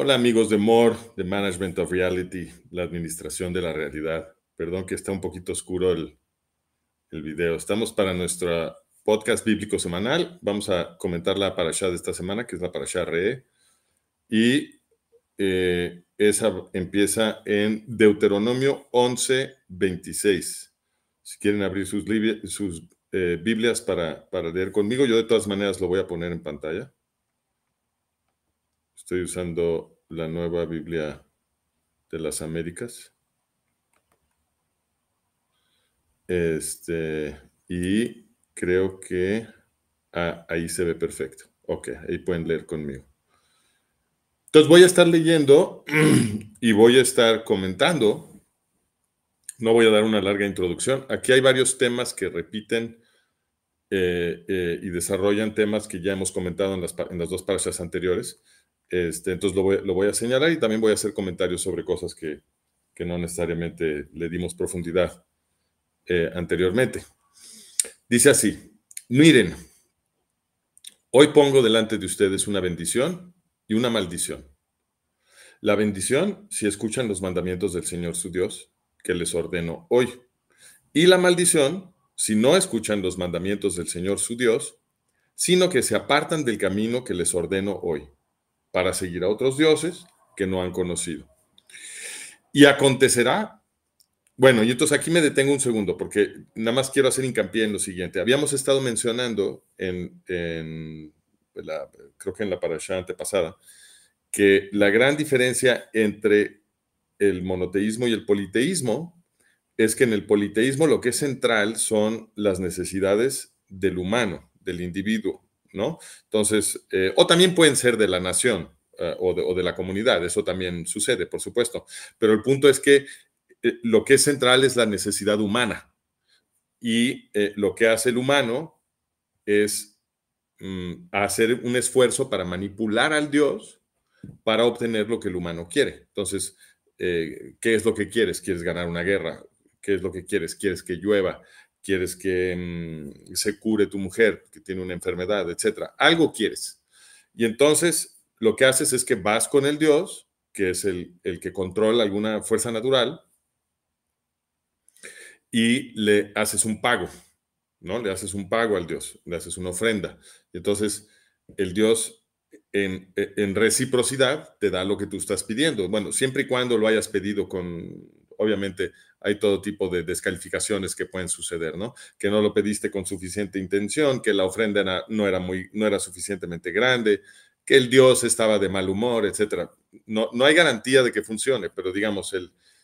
Hola amigos de MORE, de Management of Reality, la administración de la realidad. Perdón que está un poquito oscuro el video. Estamos para nuestro podcast bíblico semanal. Vamos a comentar la parashá de esta semana, que es la parashá Re. Y esa empieza en Deuteronomio 11:26. Si quieren abrir sus Biblias para leer conmigo, yo de todas maneras lo voy a poner en pantalla. Estoy usando la nueva Biblia de las Américas. Y creo que ahí se ve perfecto. Ok, ahí pueden leer conmigo. Entonces voy a estar leyendo y voy a estar comentando. No voy a dar una larga introducción. Aquí hay varios temas que repiten y desarrollan temas que ya hemos comentado en las dos parashas anteriores. Entonces lo voy a señalar y también voy a hacer comentarios sobre cosas que no necesariamente le dimos profundidad anteriormente. Dice así: miren, hoy pongo delante de ustedes una bendición y una maldición. La bendición, si escuchan los mandamientos del Señor su Dios, que les ordeno hoy. Y la maldición, si no escuchan los mandamientos del Señor su Dios, sino que se apartan del camino que les ordeno hoy, para seguir a otros dioses que no han conocido. Y acontecerá. Bueno, y entonces aquí me detengo un segundo, porque nada más quiero hacer hincapié en lo siguiente. Habíamos estado mencionando creo que en la parashá antepasada, que la gran diferencia entre el monoteísmo y el politeísmo es que en el politeísmo lo que es central son las necesidades del humano, del individuo, ¿no? Entonces, o también pueden ser de la nación o de la comunidad, eso también sucede, por supuesto, pero el punto es que lo que es central es la necesidad humana y lo que hace el humano es hacer un esfuerzo para manipular al Dios para obtener lo que el humano quiere. Entonces, ¿qué es lo que quieres? ¿Quieres ganar una guerra? ¿Qué es lo que quieres? ¿Quieres que llueva? ¿Quieres que se cure tu mujer que tiene una enfermedad, etcétera? Algo quieres. Y entonces lo que haces es que vas con el Dios, que es el que controla alguna fuerza natural, y le haces un pago, ¿no? Le haces un pago al Dios, le haces una ofrenda. Y entonces el Dios en reciprocidad te da lo que tú estás pidiendo. Bueno, siempre y cuando lo hayas pedido obviamente hay todo tipo de descalificaciones que pueden suceder, ¿no? Que no lo pediste con suficiente intención, que la ofrenda no era suficientemente grande, que el Dios estaba de mal humor, etcétera. No hay garantía de que funcione, pero digamos,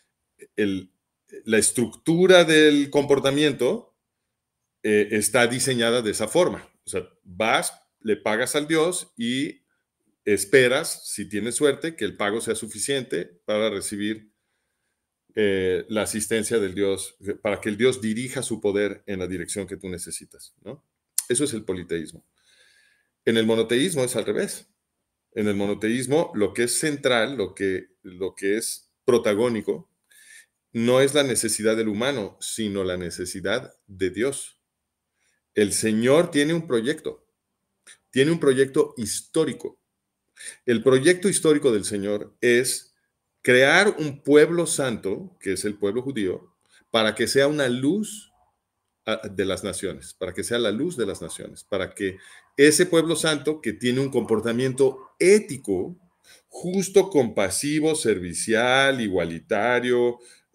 la estructura del comportamiento está diseñada de esa forma. O sea, vas, le pagas al Dios y esperas, si tienes suerte, que el pago sea suficiente para recibir la asistencia del Dios, para que el Dios dirija su poder en la dirección que tú necesitas, ¿no? Eso es el politeísmo. En el monoteísmo es al revés. En el monoteísmo, lo que es central, lo que es protagónico, no es la necesidad del humano, sino la necesidad de Dios. El Señor tiene un proyecto histórico. El proyecto histórico del Señor es crear un pueblo santo, que es el pueblo judío, para que sea una luz de las naciones, para que sea la luz de las naciones, para que ese pueblo santo que tiene un comportamiento ético, justo, compasivo, servicial, igualitario,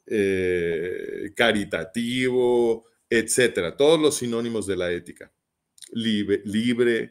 caritativo, etcétera, todos los sinónimos de la ética, libre,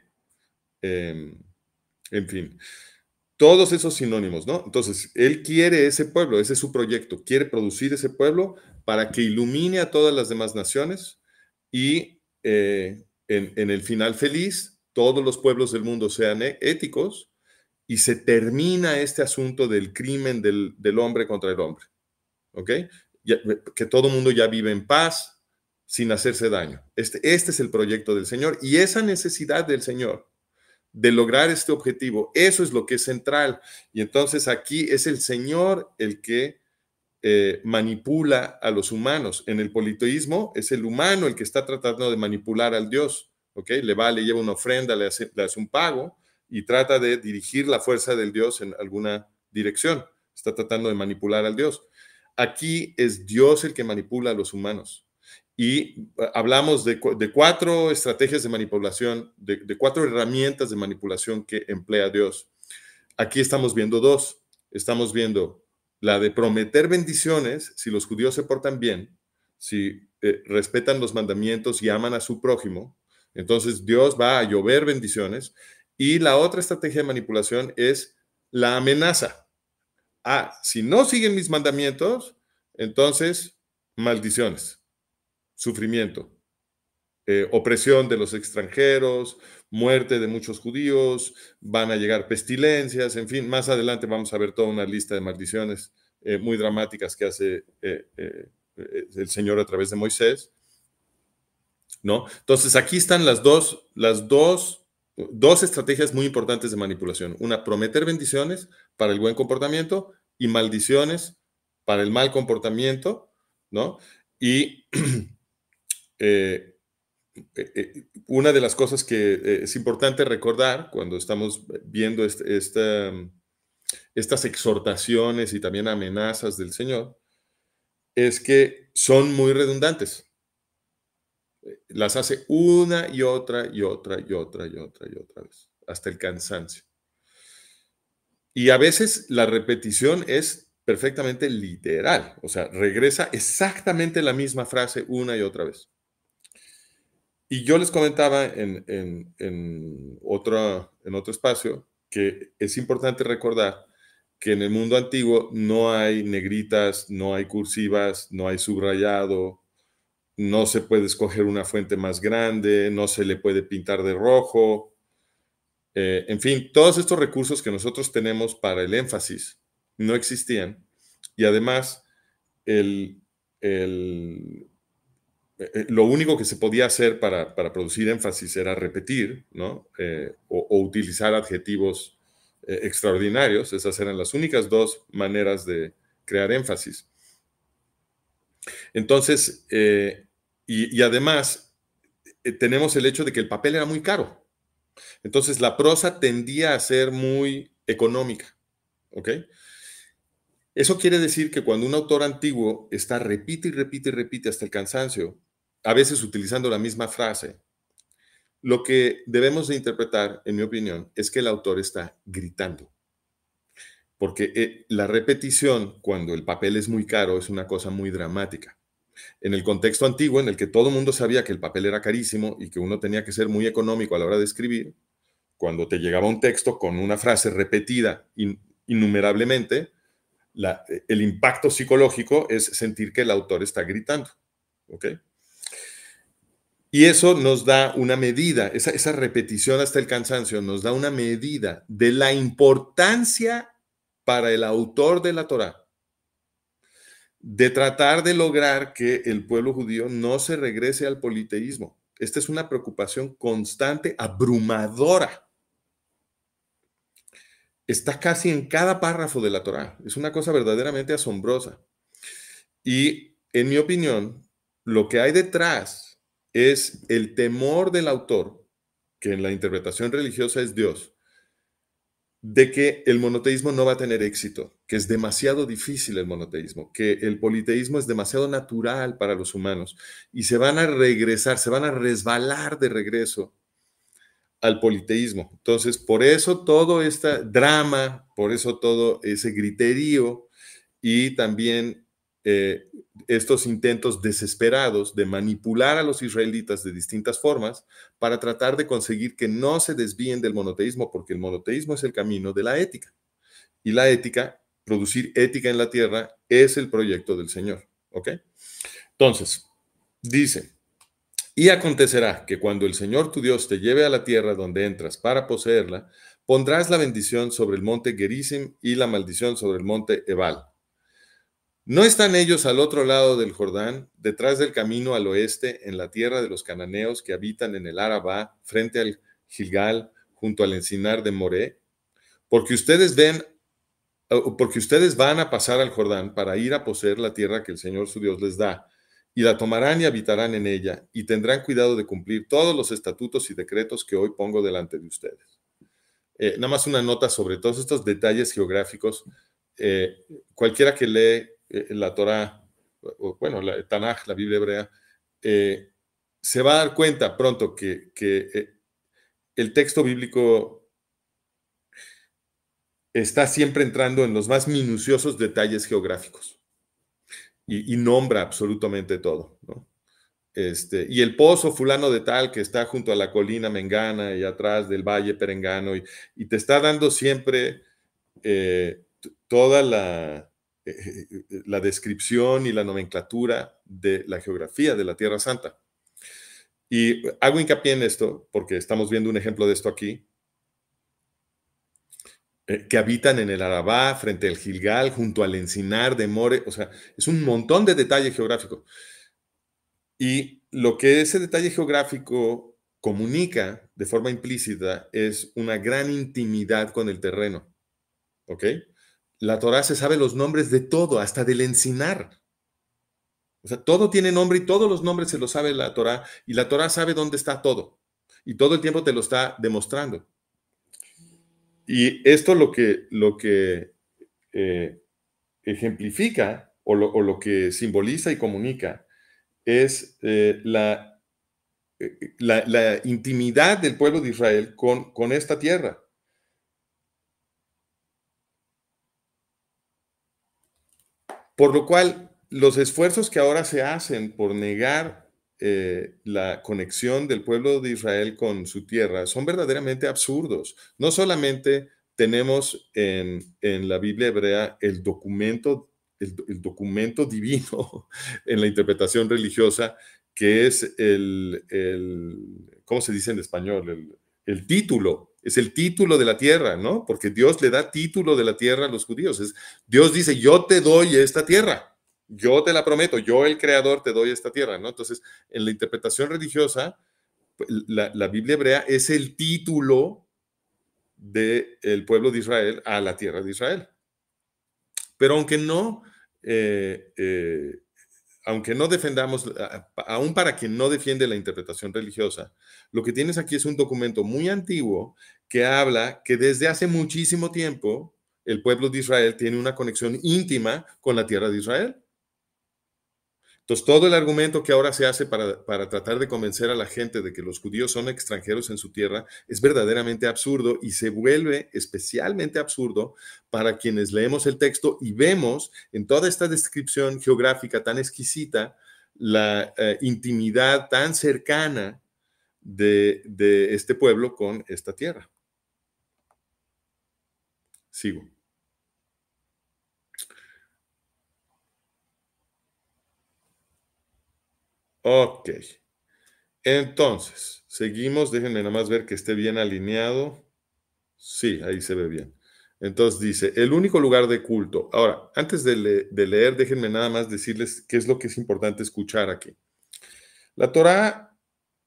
en fin, todos esos sinónimos, ¿no? Entonces, él quiere ese pueblo, ese es su proyecto, quiere producir ese pueblo para que ilumine a todas las demás naciones y en el final feliz, todos los pueblos del mundo sean éticos y se termina este asunto del crimen del hombre contra el hombre, ¿ok? Que todo el mundo ya vive en paz, sin hacerse daño. Este es el proyecto del Señor y esa necesidad del Señor de lograr este objetivo, eso es lo que es central. Y entonces aquí es el Señor el que manipula a los humanos. En el politeísmo es el humano el que está tratando de manipular al Dios, ¿ok? Le lleva una ofrenda, le hace un pago y trata de dirigir la fuerza del Dios en alguna dirección, está tratando de manipular al Dios. Aquí es Dios el que manipula a los humanos. Y hablamos de 4 estrategias de manipulación, de 4 herramientas de manipulación que emplea Dios. Aquí estamos viendo 2. Estamos viendo la de prometer bendiciones si los judíos se portan bien, si respetan los mandamientos y aman a su prójimo. Entonces Dios va a llover bendiciones. Y la otra estrategia de manipulación es la amenaza. Si no siguen mis mandamientos, entonces maldiciones, sufrimiento, opresión de los extranjeros, muerte de muchos judíos, van a llegar pestilencias, en fin, más adelante vamos a ver toda una lista de maldiciones muy dramáticas que hace el Señor a través de Moisés, ¿no? Entonces aquí están las dos estrategias muy importantes de manipulación. Una, prometer bendiciones para el buen comportamiento y maldiciones para el mal comportamiento, ¿no? Y una de las cosas que es importante recordar cuando estamos viendo estas exhortaciones y también amenazas del Señor es que son muy redundantes. Las hace una y otra y otra y otra y otra y otra vez, hasta el cansancio. Y a veces la repetición es perfectamente literal, o sea, regresa exactamente la misma frase una y otra vez. Y yo les comentaba en otro espacio que es importante recordar que en el mundo antiguo no hay negritas, no hay cursivas, no hay subrayado, no se puede escoger una fuente más grande, no se le puede pintar de rojo. En fin, todos estos recursos que nosotros tenemos para el énfasis no existían. Y además, el, el, lo único que se podía hacer para producir énfasis era repetir, ¿no? O utilizar adjetivos extraordinarios. Esas eran las únicas 2 maneras de crear énfasis. Entonces, y además, tenemos el hecho de que el papel era muy caro. Entonces, la prosa tendía a ser muy económica, ¿ok? Eso quiere decir que cuando un autor antiguo está repite y repite y repite hasta el cansancio, a veces utilizando la misma frase, lo que debemos de interpretar, en mi opinión, es que el autor está gritando. Porque la repetición, cuando el papel es muy caro, es una cosa muy dramática. En el contexto antiguo, en el que todo el mundo sabía que el papel era carísimo y que uno tenía que ser muy económico a la hora de escribir, cuando te llegaba un texto con una frase repetida innumerablemente, el impacto psicológico es sentir que el autor está gritando. ¿Ok? Y eso nos da una medida, esa repetición hasta el cansancio nos da una medida de la importancia para el autor de la Torá de tratar de lograr que el pueblo judío no se regrese al politeísmo. Esta es una preocupación constante, abrumadora. Está casi en cada párrafo de la Torá. Es una cosa verdaderamente asombrosa. Y en mi opinión, lo que hay detrás es el temor del autor, que en la interpretación religiosa es Dios, de que el monoteísmo no va a tener éxito, que es demasiado difícil el monoteísmo, que el politeísmo es demasiado natural para los humanos y se van a regresar, se van a resbalar de regreso al politeísmo. Entonces, por eso todo este drama, por eso todo ese griterío y también estos intentos desesperados de manipular a los israelitas de distintas formas para tratar de conseguir que no se desvíen del monoteísmo, porque el monoteísmo es el camino de la ética. Y la ética, producir ética en la tierra, es el proyecto del Señor. ¿Ok? Entonces, dice, y acontecerá que cuando el Señor tu Dios te lleve a la tierra donde entras para poseerla, pondrás la bendición sobre el monte Gerizim y la maldición sobre el monte Ebal. ¿No están ellos al otro lado del Jordán, detrás del camino al oeste, en la tierra de los cananeos que habitan en el Arabá, frente al Gilgal, junto al encinar de Moré? Porque ustedes van a pasar al Jordán para ir a poseer la tierra que el Señor su Dios les da, y la tomarán y habitarán en ella, y tendrán cuidado de cumplir todos los estatutos y decretos que hoy pongo delante de ustedes. Nada más una nota sobre todos estos detalles geográficos eh, cualquiera que lee la Torá, bueno, la Tanaj, la Biblia hebrea, eh, se va a dar cuenta pronto que el texto bíblico está siempre entrando en los más minuciosos detalles geográficos y nombra absolutamente todo, ¿no? Y el pozo fulano de tal que está junto a la colina Mengana y atrás del valle Perengano, y te está dando siempre toda la descripción y la nomenclatura de la geografía de la Tierra Santa. Y hago hincapié en esto porque estamos viendo un ejemplo de esto aquí, que habitan en el Arabá, frente al Gilgal, junto al encinar de More, o sea, es un montón de detalle geográfico. Y lo que ese detalle geográfico comunica de forma implícita es una gran intimidad con el terreno, ¿ok? La Torá se sabe los nombres de todo, hasta del encinar. O sea, todo tiene nombre y todos los nombres se los sabe la Torá, y la Torá sabe dónde está todo. Y todo el tiempo te lo está demostrando. Y esto lo que ejemplifica o lo que simboliza y comunica es la intimidad del pueblo de Israel con esta tierra. Por lo cual, los esfuerzos que ahora se hacen por negar la conexión del pueblo de Israel con su tierra son verdaderamente absurdos. No solamente tenemos en la Biblia hebrea el documento divino en la interpretación religiosa, que es ¿cómo se dice en español? El título, es el título de la tierra, ¿no? Porque Dios le da título de la tierra a los judíos. Dios dice, yo te doy esta tierra, yo te la prometo, yo el creador te doy esta tierra, ¿no? Entonces, en la interpretación religiosa, pues, la Biblia hebrea es el título del pueblo de Israel a la tierra de Israel. Pero eh, eh, aunque no defendamos, aún para quien no defiende la interpretación religiosa, lo que tienes aquí es un documento muy antiguo que habla que desde hace muchísimo tiempo el pueblo de Israel tiene una conexión íntima con la tierra de Israel. Entonces, todo el argumento que ahora se hace para tratar de convencer a la gente de que los judíos son extranjeros en su tierra es verdaderamente absurdo, y se vuelve especialmente absurdo para quienes leemos el texto y vemos en toda esta descripción geográfica tan exquisita la intimidad tan cercana de este pueblo con esta tierra. Sigo. Ok. Entonces, seguimos. Déjenme nada más ver que esté bien alineado. Sí, ahí se ve bien. Entonces dice, el único lugar de culto. Ahora, antes de leer, déjenme nada más decirles qué es lo que es importante escuchar aquí. La Torá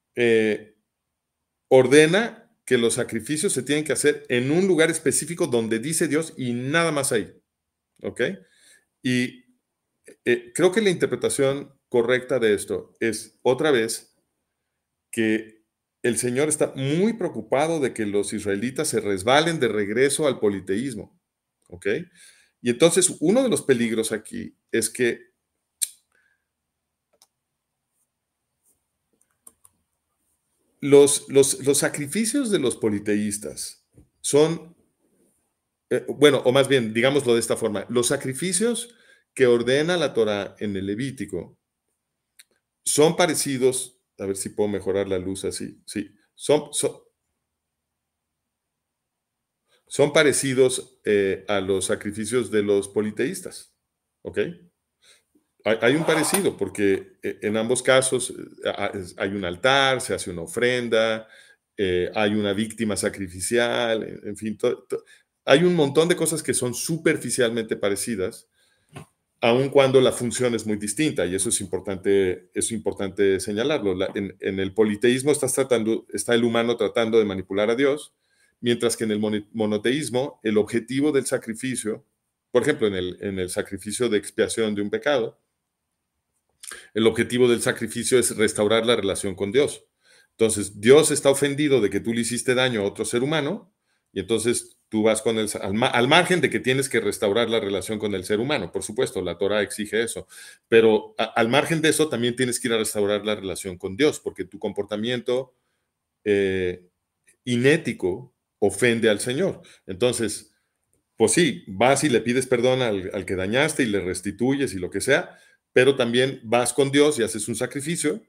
ordena que los sacrificios se tienen que hacer en un lugar específico donde dice Dios y nada más ahí. ¿Ok? Y creo que la interpretación correcta de esto es, otra vez, que el Señor está muy preocupado de que los israelitas se resbalen de regreso al politeísmo, ¿ok? Y entonces uno de los peligros aquí es que los sacrificios de los politeístas son, bueno, o más bien, digámoslo de esta forma, los sacrificios que ordena la Torah en el Levítico son parecidos, a ver si puedo mejorar la luz así, sí, son parecidos a los sacrificios de los politeístas, ¿ok? Hay un parecido porque en ambos casos hay un altar, se hace una ofrenda, hay una víctima sacrificial, en fin, hay un montón de cosas que son superficialmente parecidas, aun cuando la función es muy distinta, y es importante señalarlo. En el politeísmo está el humano tratando de manipular a Dios, mientras que en el monoteísmo el objetivo del sacrificio, por ejemplo, en el sacrificio de expiación de un pecado, el objetivo del sacrificio es restaurar la relación con Dios. Entonces, Dios está ofendido de que tú le hiciste daño a otro ser humano, y entonces tú vas con al margen de que tienes que restaurar la relación con el ser humano, por supuesto, la Torah exige eso, pero al margen de eso también tienes que ir a restaurar la relación con Dios, porque tu comportamiento eh, inético ofende al Señor. Entonces, pues sí, vas y le pides perdón al que dañaste y le restituyes y lo que sea, pero también vas con Dios y haces un sacrificio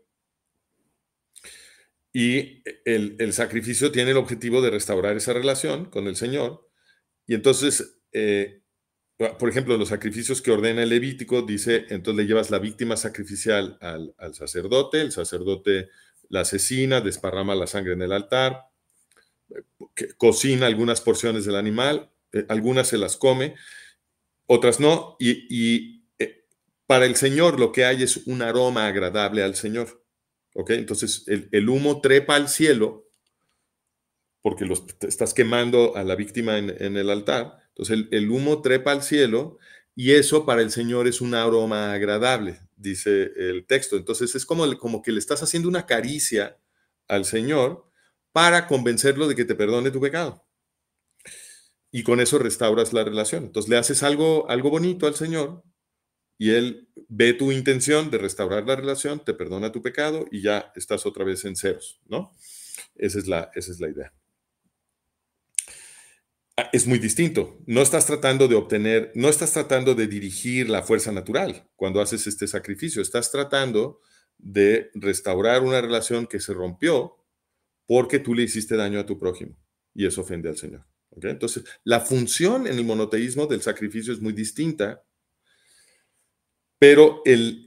y el sacrificio tiene el objetivo de restaurar esa relación con el Señor. Y entonces, por ejemplo, los sacrificios que ordena el Levítico, dice, entonces le llevas la víctima sacrificial al sacerdote, el sacerdote la asesina, desparrama la sangre en el altar, cocina algunas porciones del animal, algunas se las come, otras no, y para el Señor lo que hay es un aroma agradable al Señor. ¿Ok? Entonces el humo trepa al cielo porque estás quemando a la víctima en el altar. Entonces el humo trepa al cielo y eso para el Señor es un aroma agradable, dice el texto. Entonces es como que le estás haciendo una caricia al Señor para convencerlo de que te perdone tu pecado. Y con eso restauras la relación. Entonces le haces algo bonito al Señor y Él ve tu intención de restaurar la relación, te perdona tu pecado y ya estás otra vez en ceros, ¿no? Esa es la idea. Es muy distinto. No estás tratando de obtener, no estás tratando de dirigir la fuerza natural cuando haces este sacrificio. Estás tratando de restaurar una relación que se rompió porque tú le hiciste daño a tu prójimo y eso ofende al Señor. ¿Okay? Entonces, la función en el monoteísmo del sacrificio es muy distinta, pero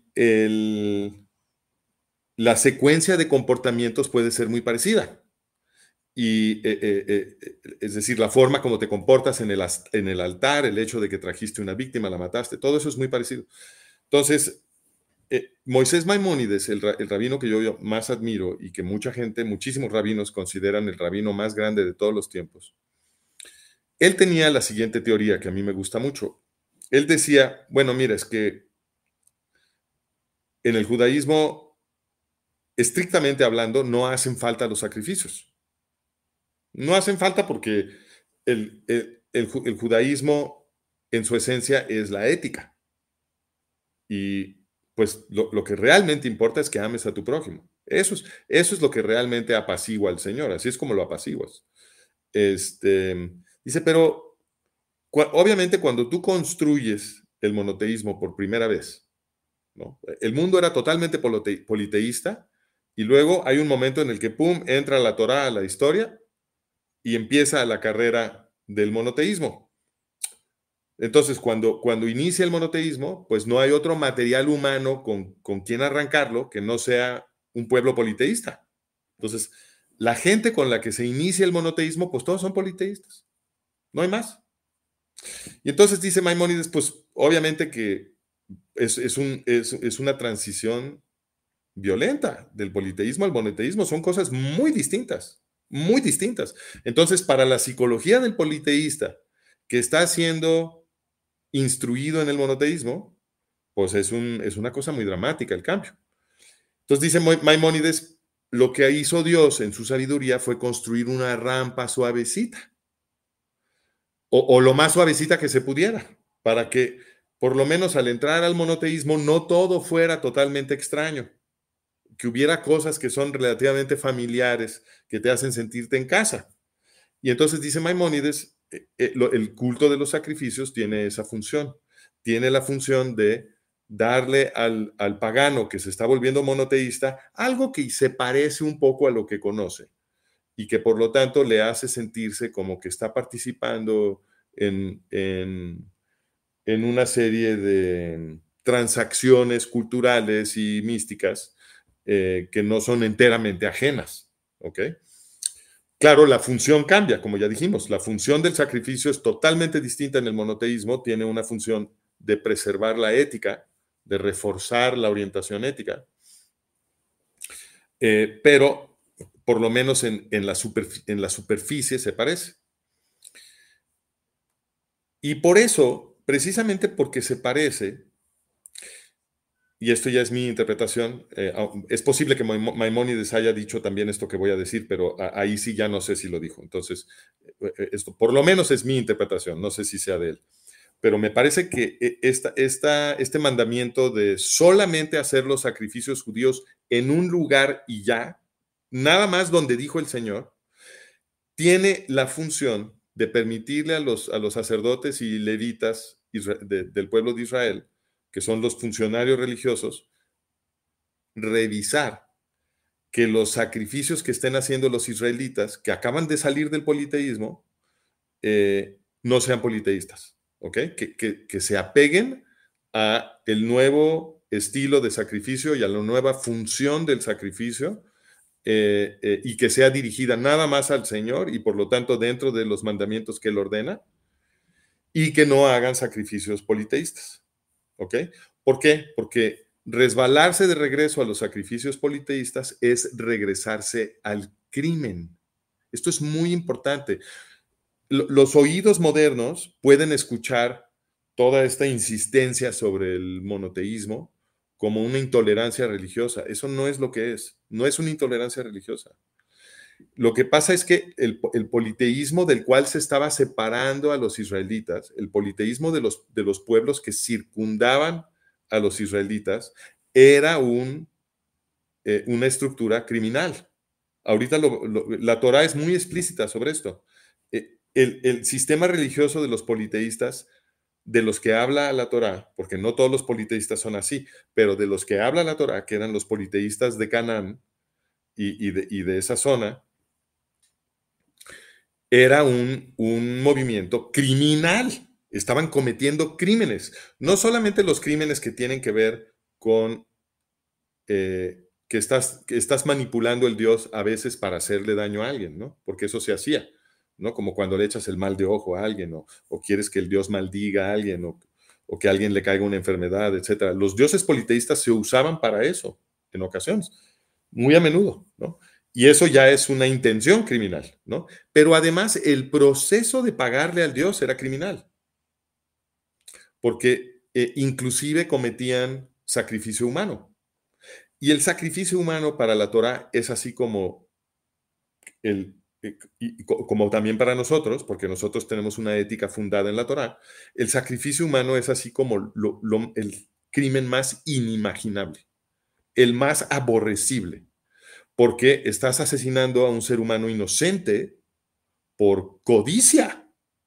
la secuencia de comportamientos puede ser muy parecida. Y es decir, la forma como te comportas en el altar, el hecho de que trajiste una víctima, la mataste, todo eso es muy parecido. Entonces, Moisés Maimónides, el rabino que yo más admiro y que mucha gente, muchísimos rabinos consideran el rabino más grande de todos los tiempos, él tenía la siguiente teoría que a mí me gusta mucho. Él decía, bueno, mira, es que en el judaísmo, estrictamente hablando, no hacen falta los sacrificios. No hacen falta porque el judaísmo en su esencia es la ética. Y pues lo que realmente importa es que ames a tu prójimo. Eso es lo que realmente apacigua al Señor. Así es como lo apaciguas. Dice, pero obviamente cuando tú construyes el monoteísmo por primera vez, ¿no? El mundo era totalmente politeísta y luego hay un momento en el que, pum, entra la Torá a la historia y empieza la carrera del monoteísmo. Entonces, cuando inicia el monoteísmo, pues no hay otro material humano con quien arrancarlo que no sea un pueblo politeísta. Entonces, la gente con la que se inicia el monoteísmo, pues todos son politeístas. No hay más. Y entonces dice Maimónides, pues obviamente que es una transición violenta del politeísmo al monoteísmo. Son cosas muy distintas, muy distintas. Entonces, para la psicología del politeísta que está siendo instruido en el monoteísmo, pues es una cosa muy dramática el cambio. Entonces dice Maimónides, lo que hizo Dios en su sabiduría fue construir una rampa suavecita, o lo más suavecita que se pudiera, para que por lo menos al entrar al monoteísmo no todo fuera totalmente extraño, que hubiera cosas que son relativamente familiares, que te hacen sentirte en casa. Y entonces dice Maimónides, el culto de los sacrificios tiene esa función, tiene la función de darle al pagano que se está volviendo monoteísta algo que se parece un poco a lo que conoce y que por lo tanto le hace sentirse como que está participando en una serie de transacciones culturales y místicas que no son enteramente ajenas. ¿Ok? Claro, la función cambia, como ya dijimos. La función del sacrificio es totalmente distinta en el monoteísmo. Tiene una función de preservar la ética, de reforzar la orientación ética, pero por lo menos en la superficie se parece. Y por eso, precisamente porque se parece, y esto ya es mi interpretación, es posible que Maimónides haya dicho también esto que voy a decir, pero ahí sí ya no sé si lo dijo. Entonces, esto por lo menos es mi interpretación, no sé si sea de él. Pero me parece que este mandamiento de solamente hacer los sacrificios judíos en un lugar y ya, nada más donde dijo el Señor, tiene la función de permitirle a los sacerdotes y levitas del pueblo de Israel, que son los funcionarios religiosos, revisar que los sacrificios que estén haciendo los israelitas, que acaban de salir del politeísmo, no sean politeístas, ¿ok? Que se apeguen a el nuevo estilo de sacrificio y a la nueva función del sacrificio, y que sea dirigida nada más al Señor y por lo tanto dentro de los mandamientos que Él ordena, y que no hagan sacrificios politeístas, ¿ok? ¿Por qué? Porque resbalarse de regreso a los sacrificios politeístas es regresarse al crimen. Esto es muy importante. Los oídos modernos pueden escuchar toda esta insistencia sobre el monoteísmo como una intolerancia religiosa. Eso no es lo que es. No es una intolerancia religiosa. Lo que pasa es que el politeísmo del cual se estaba separando a los israelitas, el politeísmo de los pueblos que circundaban a los israelitas, era una estructura criminal. Ahorita la Torah es muy explícita sobre esto. El sistema religioso de los politeístas, de los que habla la Torah, porque no todos los politeístas son así, pero de los que habla la Torah, que eran los politeístas de Canaán y de esa zona, era un movimiento criminal. Estaban cometiendo crímenes, no solamente los crímenes que tienen que ver con que estás manipulando el Dios a veces para hacerle daño a alguien, ¿no? Porque eso se hacía, ¿no? Como cuando le echas el mal de ojo a alguien, o quieres que el Dios maldiga a alguien, o que a alguien le caiga una enfermedad, etcétera. Los dioses politeístas se usaban para eso en ocasiones, muy a menudo, ¿no? Y eso ya es una intención criminal, ¿no? Pero además el proceso de pagarle al Dios era criminal, porque inclusive cometían sacrificio humano. Y el sacrificio humano para la Torah es así como como también para nosotros, porque nosotros tenemos una ética fundada en la Torah, el sacrificio humano es así como el crimen más inimaginable, el más aborrecible, porque estás asesinando a un ser humano inocente por codicia,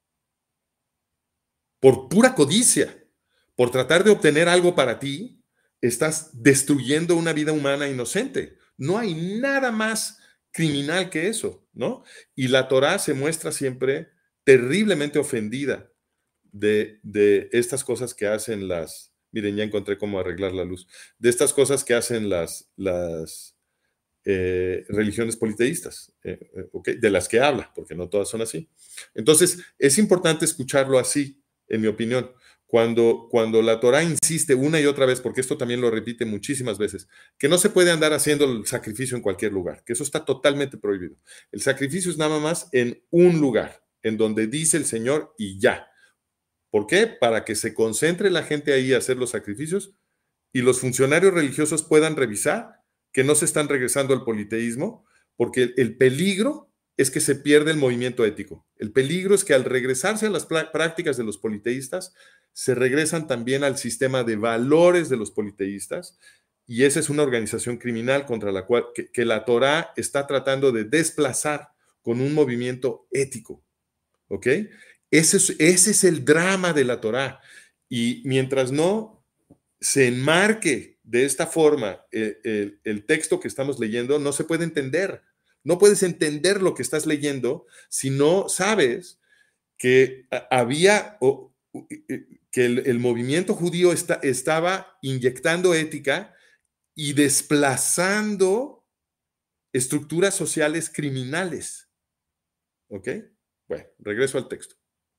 por pura codicia, por tratar de obtener algo para ti, estás destruyendo una vida humana inocente. No hay nada más criminal que eso, ¿no? Y la Torá se muestra siempre terriblemente ofendida de estas cosas que hacen miren, ya encontré cómo arreglar la luz, de estas cosas que hacen las religiones politeístas, ¿okay? De las que habla, porque no todas son así. Entonces, es importante escucharlo así, en mi opinión. Cuando la Torá insiste una y otra vez, porque esto también lo repite muchísimas veces, que no se puede andar haciendo el sacrificio en cualquier lugar, que eso está totalmente prohibido. El sacrificio es nada más en un lugar, en donde dice el Señor y ya. ¿Por qué? Para que se concentre la gente ahí a hacer los sacrificios y los funcionarios religiosos puedan revisar que no se están regresando al politeísmo, porque el peligro es que se pierde el movimiento ético. El peligro es que al regresarse a las prácticas de los politeístas, se regresan también al sistema de valores de los politeístas, y esa es una organización criminal contra la cual que la Torá está tratando de desplazar con un movimiento ético, ¿ok? Ese es el drama de la Torá, y mientras no se enmarque de esta forma el texto que estamos leyendo, no se puede entender. No puedes entender lo que estás leyendo si no sabes que había, que el movimiento judío estaba inyectando ética y desplazando estructuras sociales criminales. ¿Ok? Bueno, regreso al texto.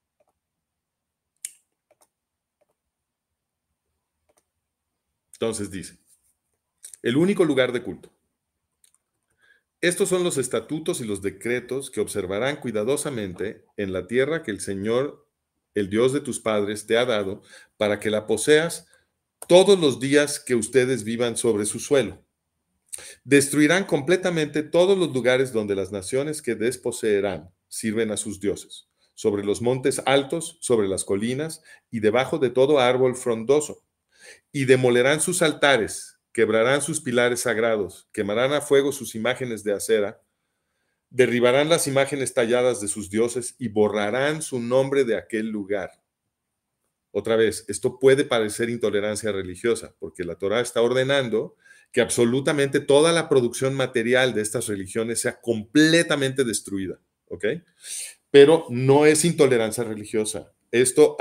Entonces dice, el único lugar de culto. Estos son los estatutos y los decretos que observarán cuidadosamente en la tierra que el Señor, el Dios de tus padres, te ha dado para que la poseas todos los días que ustedes vivan sobre su suelo. Destruirán completamente todos los lugares donde las naciones que desposeerán sirven a sus dioses, sobre los montes altos, sobre las colinas y debajo de todo árbol frondoso. Y demolerán sus altares, quebrarán sus pilares sagrados, quemarán a fuego sus imágenes de acera, derribarán las imágenes talladas de sus dioses y borrarán su nombre de aquel lugar. Otra vez, esto puede parecer intolerancia religiosa, porque la Torá está ordenando que absolutamente toda la producción material de estas religiones sea completamente destruida, ¿ok? Pero no es intolerancia religiosa. Esto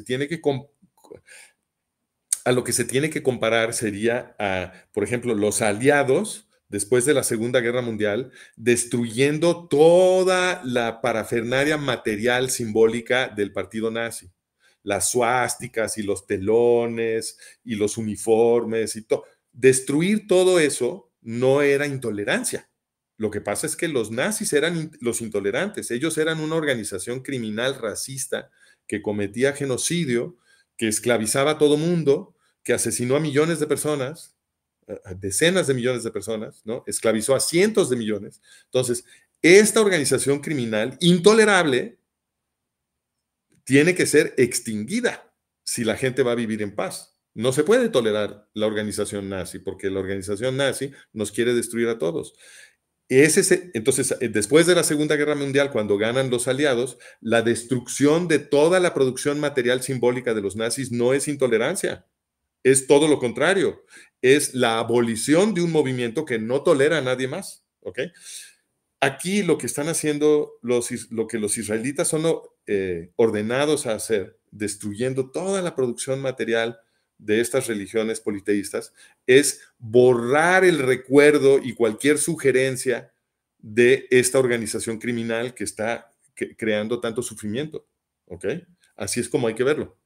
a lo que se tiene que comparar sería a, por ejemplo, los aliados después de la Segunda Guerra Mundial, destruyendo toda la parafernaria material simbólica del partido nazi. Las suásticas y los telones y los uniformes y todo. Destruir todo eso no era intolerancia. Lo que pasa es que los nazis eran los intolerantes. Ellos eran una organización criminal racista que cometía genocidio, que esclavizaba a todo mundo, que asesinó a millones de personas, a decenas de millones de personas, ¿no? Esclavizó a cientos de millones. Entonces, esta organización criminal intolerable tiene que ser extinguida si la gente va a vivir en paz. No se puede tolerar la organización nazi, porque la organización nazi nos quiere destruir a todos. Entonces, después de la Segunda Guerra Mundial, cuando ganan los aliados, la destrucción de toda la producción material simbólica de los nazis no es intolerancia, es todo lo contrario, es la abolición de un movimiento que no tolera a nadie más, ¿ok? Aquí lo que están haciendo, lo que los israelitas son ordenados a hacer, destruyendo toda la producción material de estas religiones politeístas, es borrar el recuerdo y cualquier sugerencia de esta organización criminal que está creando tanto sufrimiento. ¿Ok? Así es como hay que verlo.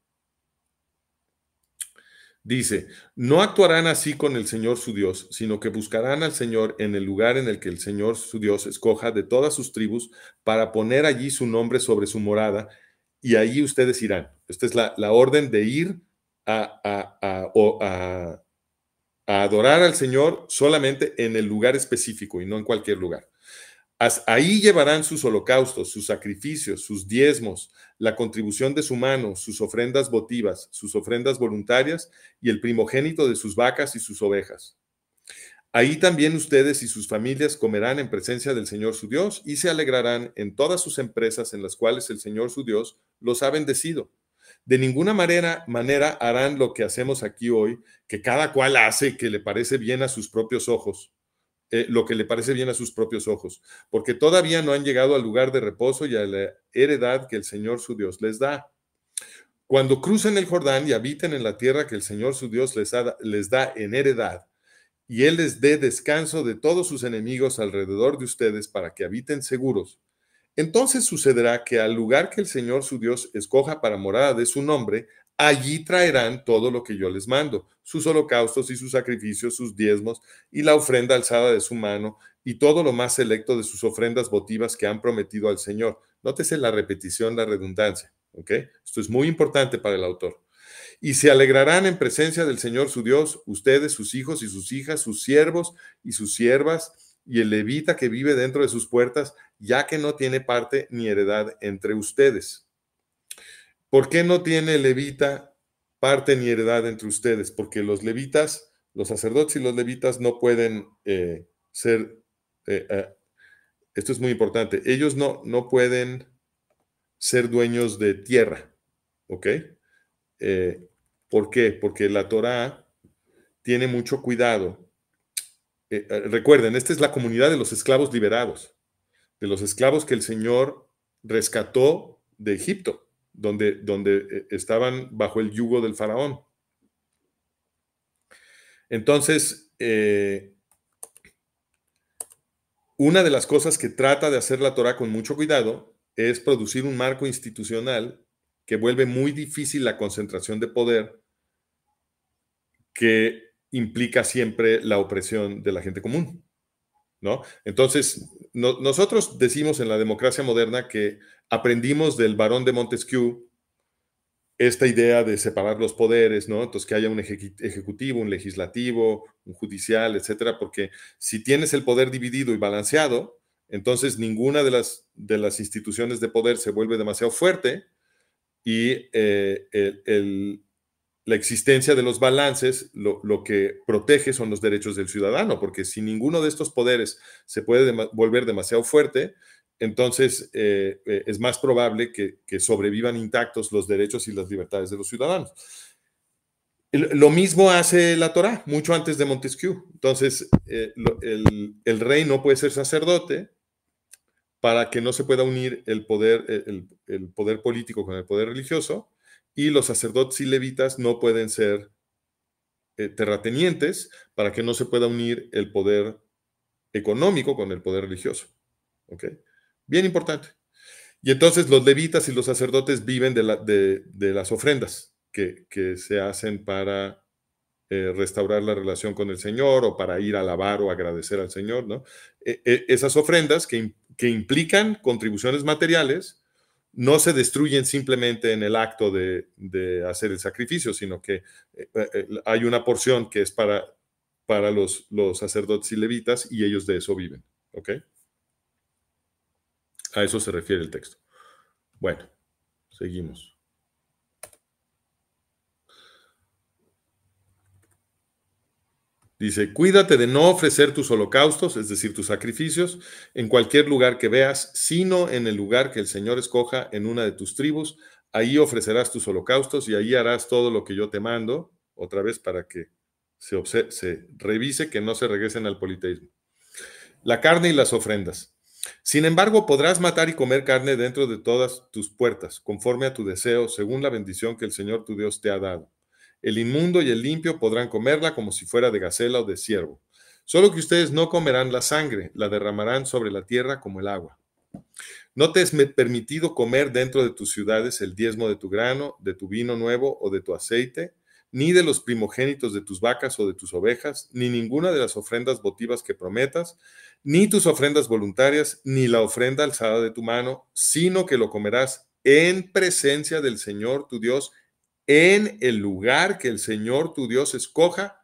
Dice, no actuarán así con el Señor su Dios, sino que buscarán al Señor en el lugar en el que el Señor su Dios escoja de todas sus tribus para poner allí su nombre sobre su morada, y allí ustedes irán. Esta es la orden de ir a, a, a, a adorar al Señor solamente en el lugar específico y no en cualquier lugar. Ahí llevarán sus holocaustos, sus sacrificios, sus diezmos, la contribución de su mano, sus ofrendas votivas, sus ofrendas voluntarias y el primogénito de sus vacas y sus ovejas. Ahí también ustedes y sus familias comerán en presencia del Señor su Dios y se alegrarán en todas sus empresas en las cuales el Señor su Dios los ha bendecido. De ninguna manera harán lo que hacemos aquí hoy, que cada cual hace que le parece bien a sus propios ojos, lo que le parece bien a sus propios ojos, porque todavía no han llegado al lugar de reposo y a la heredad que el Señor su Dios les da. Cuando crucen el Jordán y habiten en la tierra que el Señor su Dios les da en heredad, y Él les dé descanso de todos sus enemigos alrededor de ustedes para que habiten seguros, entonces sucederá que al lugar que el Señor su Dios escoja para morada de su nombre, allí traerán todo lo que yo les mando, sus holocaustos y sus sacrificios, sus diezmos y la ofrenda alzada de su mano y todo lo más selecto de sus ofrendas votivas que han prometido al Señor. Nótese la repetición, la redundancia, ¿ok? Esto es muy importante para el autor. Y se alegrarán en presencia del Señor su Dios, ustedes, sus hijos y sus hijas, sus siervos y sus siervas, y el levita que vive dentro de sus puertas, ya que no tiene parte ni heredad entre ustedes. ¿Por qué no tiene el levita parte ni heredad entre ustedes? Porque los levitas, los sacerdotes y los levitas no pueden ser, esto es muy importante, ellos no pueden ser dueños de tierra, ¿ok? ¿Por qué? Porque la Torá tiene mucho cuidado. Recuerden, esta es la comunidad de los esclavos liberados, de los esclavos que el Señor rescató de Egipto, donde estaban bajo el yugo del faraón. Entonces, una de las cosas que trata de hacer la Torá con mucho cuidado es producir un marco institucional que vuelve muy difícil la concentración de poder que implica siempre la opresión de la gente común, ¿no? Entonces, nosotros decimos en la democracia moderna que aprendimos del barón de Montesquieu esta idea de separar los poderes, ¿no? Entonces, que haya un ejecutivo, un legislativo, un judicial, etcétera, porque si tienes el poder dividido y balanceado, entonces ninguna de las instituciones de poder se vuelve demasiado fuerte y la existencia de los balances lo que protege son los derechos del ciudadano, porque si ninguno de estos poderes se puede volver demasiado fuerte, entonces es más probable que sobrevivan intactos los derechos y las libertades de los ciudadanos. Lo mismo hace la Torá, mucho antes de Montesquieu. Entonces, el rey no puede ser sacerdote para que no se pueda unir el poder político con el poder religioso, y los sacerdotes y levitas no pueden ser terratenientes para que no se pueda unir el poder económico con el poder religioso. ¿Ok? Bien importante. Y entonces los levitas y los sacerdotes viven de las ofrendas que se hacen para restaurar la relación con el Señor o para ir a alabar o agradecer al Señor, ¿no? Esas ofrendas que implican contribuciones materiales no se destruyen simplemente en el acto de hacer el sacrificio, sino que hay una porción que es para los sacerdotes y levitas y ellos de eso viven, ¿ok? A eso se refiere el texto. Bueno, seguimos. Dice, cuídate de no ofrecer tus holocaustos, es decir, tus sacrificios, en cualquier lugar que veas, sino en el lugar que el Señor escoja en una de tus tribus. Ahí ofrecerás tus holocaustos y ahí harás todo lo que yo te mando, otra vez para que se revise que no se regresen al politeísmo. La carne y las ofrendas. Sin embargo, podrás matar y comer carne dentro de todas tus puertas, conforme a tu deseo, según la bendición que el Señor tu Dios te ha dado. El inmundo y el limpio podrán comerla como si fuera de gacela o de ciervo. Solo que ustedes no comerán la sangre, la derramarán sobre la tierra como el agua. No te es permitido comer dentro de tus ciudades el diezmo de tu grano, de tu vino nuevo o de tu aceite, ni de los primogénitos de tus vacas o de tus ovejas, ni ninguna de las ofrendas votivas que prometas, ni tus ofrendas voluntarias, ni la ofrenda alzada de tu mano, sino que lo comerás en presencia del Señor tu Dios, en el lugar que el Señor tu Dios escoja,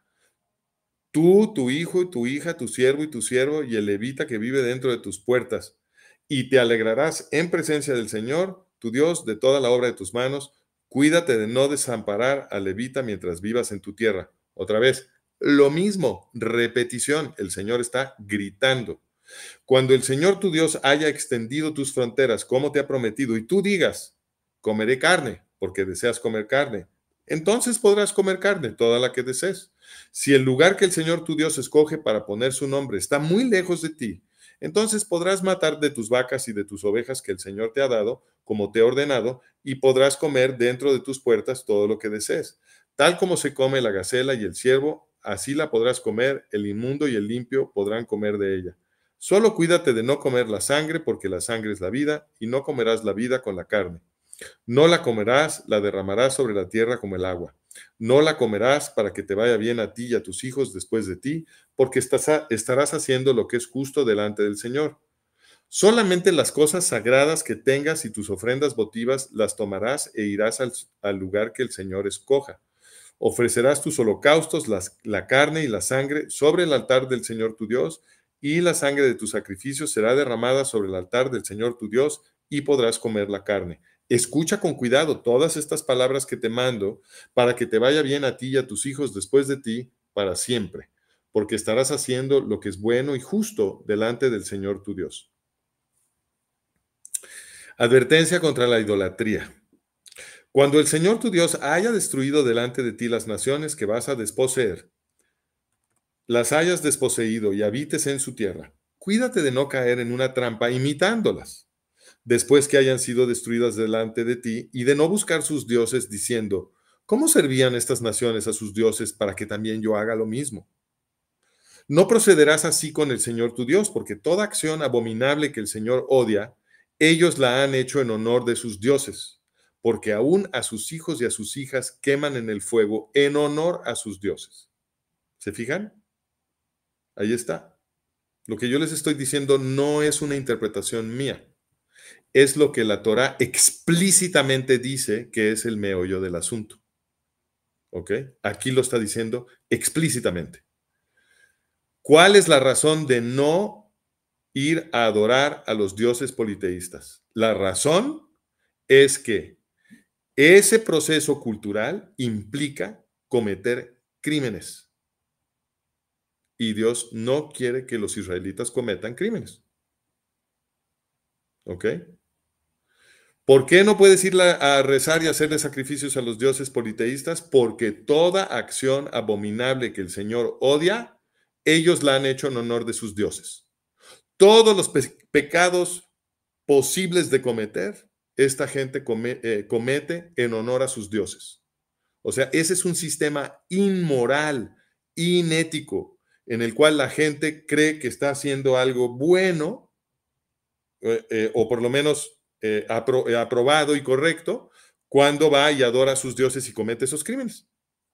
tú, tu hijo y tu hija, tu siervo y tu siervo, y el levita que vive dentro de tus puertas. Y te alegrarás en presencia del Señor, tu Dios, de toda la obra de tus manos. Cuídate de no desamparar al levita mientras vivas en tu tierra. Otra vez, lo mismo, repetición, el Señor está gritando. Cuando el Señor tu Dios haya extendido tus fronteras como te ha prometido y tú digas, comeré carne, porque deseas comer carne, entonces podrás comer carne, toda la que desees. Si el lugar que el Señor tu Dios escoge para poner su nombre está muy lejos de ti, entonces podrás matar de tus vacas y de tus ovejas que el Señor te ha dado, como te he ordenado, y podrás comer dentro de tus puertas todo lo que desees. Tal como se come la gacela y el ciervo, así la podrás comer, el inmundo y el limpio podrán comer de ella. Solo cuídate de no comer la sangre, porque la sangre es la vida, y no comerás la vida con la carne. No la comerás, la derramarás sobre la tierra como el agua. No la comerás para que te vaya bien a ti y a tus hijos después de ti, porque estarás haciendo lo que es justo delante del Señor. Solamente las cosas sagradas que tengas y tus ofrendas votivas las tomarás e irás al lugar que el Señor escoja. Ofrecerás tus holocaustos, la carne y la sangre sobre el altar del Señor tu Dios, y la sangre de tus sacrificios será derramada sobre el altar del Señor tu Dios, y podrás comer la carne. Escucha con cuidado todas estas palabras que te mando, para que te vaya bien a ti y a tus hijos después de ti para siempre, porque estarás haciendo lo que es bueno y justo delante del Señor tu Dios. Advertencia contra la idolatría. Cuando el Señor tu Dios haya destruido delante de ti las naciones que vas a desposeer, las hayas desposeído y habites en su tierra, cuídate de no caer en una trampa imitándolas, después que hayan sido destruidas delante de ti, y de no buscar sus dioses diciendo, ¿cómo servían estas naciones a sus dioses para que también yo haga lo mismo? No procederás así con el Señor tu Dios, porque toda acción abominable que el Señor odia, ellos la han hecho en honor de sus dioses, porque aún a sus hijos y a sus hijas queman en el fuego en honor a sus dioses. ¿Se fijan? Ahí está. Lo que yo les estoy diciendo no es una interpretación mía. es lo que la Torá explícitamente dice que es el meollo del asunto. ¿Ok? Aquí lo está diciendo explícitamente. ¿Cuál es la razón de no ir a adorar a los dioses politeístas? La razón es que ese proceso cultural implica cometer crímenes y Dios no quiere que los israelitas cometan crímenes. ¿Ok? ¿Por qué no puedes ir a rezar y hacerle sacrificios a los dioses politeístas? Porque toda acción abominable que el Señor odia, ellos la han hecho en honor de sus dioses. Todos los pecados posibles de cometer, esta gente comete en honor a sus dioses. O sea, ese es un sistema inmoral, inético, en el cual la gente cree que está haciendo algo bueno, o por lo menos aprobado y correcto, cuando va y adora a sus dioses y comete esos crímenes.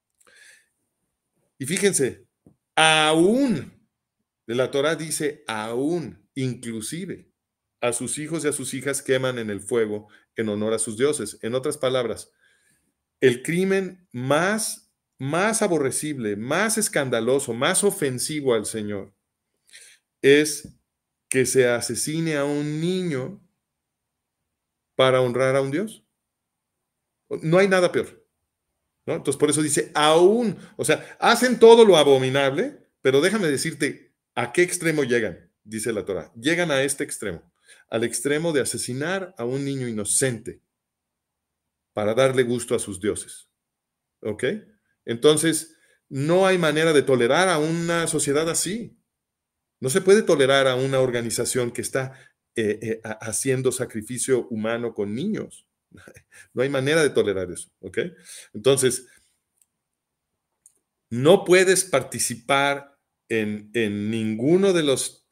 Y fíjense, aún, la Torah dice, aún, inclusive, a sus hijos y a sus hijas queman en el fuego en honor a sus dioses. En otras palabras, el crimen más aborrecible, más escandaloso, más ofensivo al Señor es que se asesine a un niño para honrar a un Dios. No hay nada peor, ¿no? Entonces, por eso dice, aún, o sea, hacen todo lo abominable, pero déjame decirte a qué extremo llegan, dice la Torah. Llegan a este extremo, al extremo de asesinar a un niño inocente para darle gusto a sus dioses. ¿Ok? Entonces, no hay manera de tolerar a una sociedad así. No se puede tolerar a una organización que está haciendo sacrificio humano con niños. No hay manera de tolerar eso, ¿ok? Entonces, no puedes participar en ninguno de los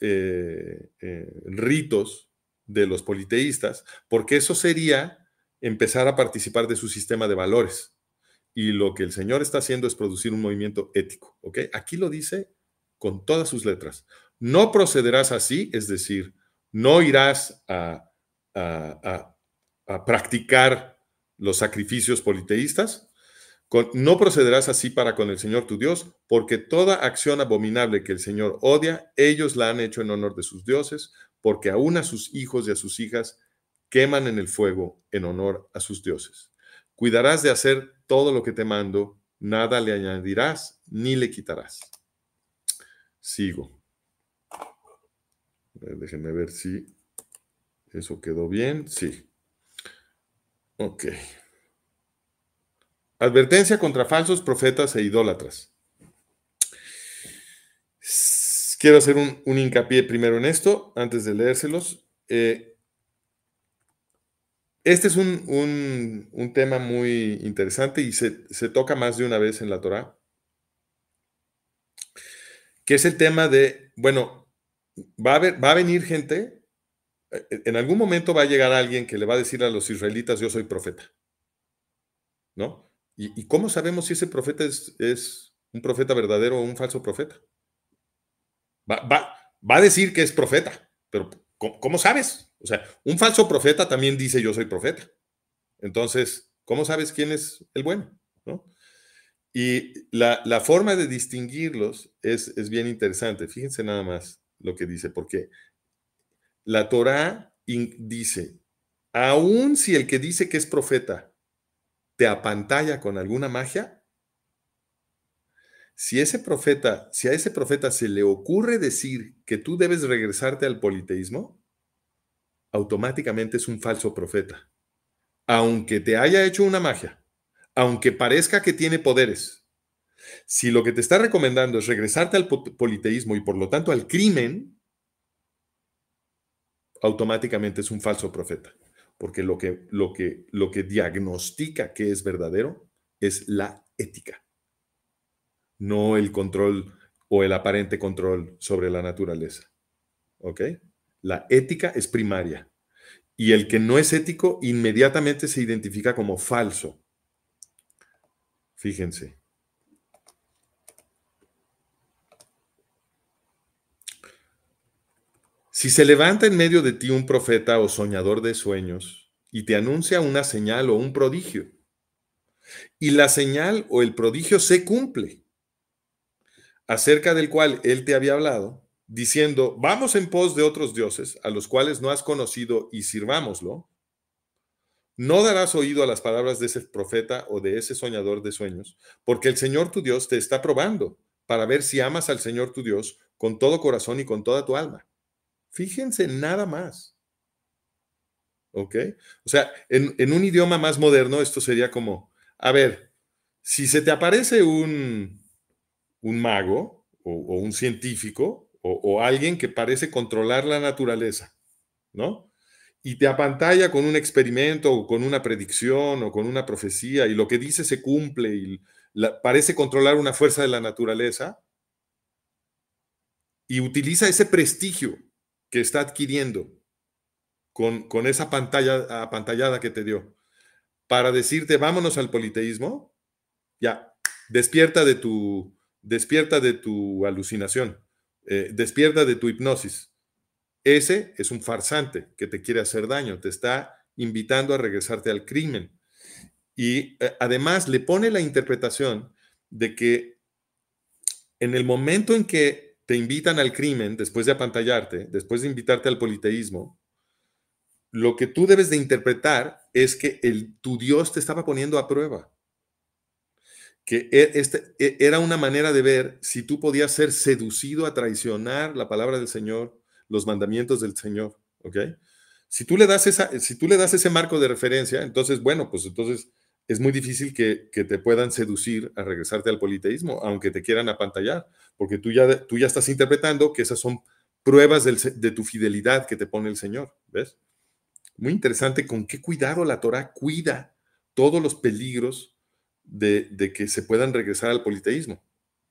ritos de los politeístas, porque eso sería empezar a participar de su sistema de valores. Y lo que el Señor está haciendo es producir un movimiento ético, ¿ok? Aquí lo dice con todas sus letras. No procederás así, es decir, no irás a, a practicar los sacrificios politeístas, no procederás así para con el Señor tu Dios, porque toda acción abominable que el Señor odia, ellos la han hecho en honor de sus dioses, porque aún a sus hijos y a sus hijas queman en el fuego en honor a sus dioses. Cuidarás de hacer todo lo que te mando, nada le añadirás ni le quitarás. Sigo. Déjenme ver si eso quedó bien. Sí. Ok. Advertencia contra falsos profetas e idólatras. Quiero hacer un hincapié primero en esto, antes de leérselos. Este es un tema muy interesante y se toca más de una vez en la Torá, que es el tema de, bueno, va a venir gente, en algún momento va a llegar alguien que le va a decir a los israelitas, yo soy profeta, ¿no? ¿Y cómo sabemos si ese profeta es un profeta verdadero o un falso profeta? Va, va, va a decir que es profeta, pero ¿cómo sabes? O sea, un falso profeta también dice yo soy profeta. Entonces, ¿cómo sabes quién es el bueno? ¿No? Y la forma de distinguirlos es bien interesante. Fíjense nada más lo que dice, porque la Torá dice, aun si el que dice que es profeta te apantalla con alguna magia, si a ese profeta se le ocurre decir que tú debes regresarte al politeísmo, automáticamente es un falso profeta. Aunque te haya hecho una magia, aunque parezca que tiene poderes, si lo que te está recomendando es regresarte al politeísmo y por lo tanto al crimen, automáticamente es un falso profeta. Porque lo que diagnostica que es verdadero es la ética, no el control o el aparente control sobre la naturaleza. ¿Ok? La ética es primaria. Y el que no es ético inmediatamente se identifica como falso. Fíjense. Si se levanta en medio de ti un profeta o soñador de sueños y te anuncia una señal o un prodigio, y la señal o el prodigio se cumple, acerca del cual él te había hablado, diciendo, vamos en pos de otros dioses, a los cuales no has conocido y sirvámoslo, no darás oído a las palabras de ese profeta o de ese soñador de sueños, porque el Señor tu Dios te está probando para ver si amas al Señor tu Dios con todo corazón y con toda tu alma. Fíjense nada más, ¿ok? O sea, en un idioma más moderno esto sería como, a ver, si se te aparece un mago o un científico o alguien que parece controlar la naturaleza, ¿no? Y te apantalla con un experimento o con una predicción o con una profecía y lo que dice se cumple y parece controlar una fuerza de la naturaleza y utiliza ese prestigio que está adquiriendo con esa pantalla apantallada que te dio para decirte vámonos al politeísmo, ya, despierta de tu alucinación, despierta de tu hipnosis. Ese es un farsante que te quiere hacer daño, te está invitando a regresarte al crimen. Y además le pone la interpretación de que en el momento en que te invitan al crimen, después de apantallarte, después de invitarte al politeísmo, lo que tú debes de interpretar es que tu Dios te estaba poniendo a prueba, que era una manera de ver si tú podías ser seducido a traicionar la palabra del Señor, los mandamientos del Señor, ¿ok? Si tú le das ese marco de referencia, entonces, bueno, pues entonces es muy difícil que te puedan seducir a regresarte al politeísmo, aunque te quieran apantallar, porque tú ya estás interpretando que esas son pruebas de tu fidelidad que te pone el Señor, ¿ves? Muy interesante con qué cuidado la Torah cuida todos los peligros de que se puedan regresar al politeísmo.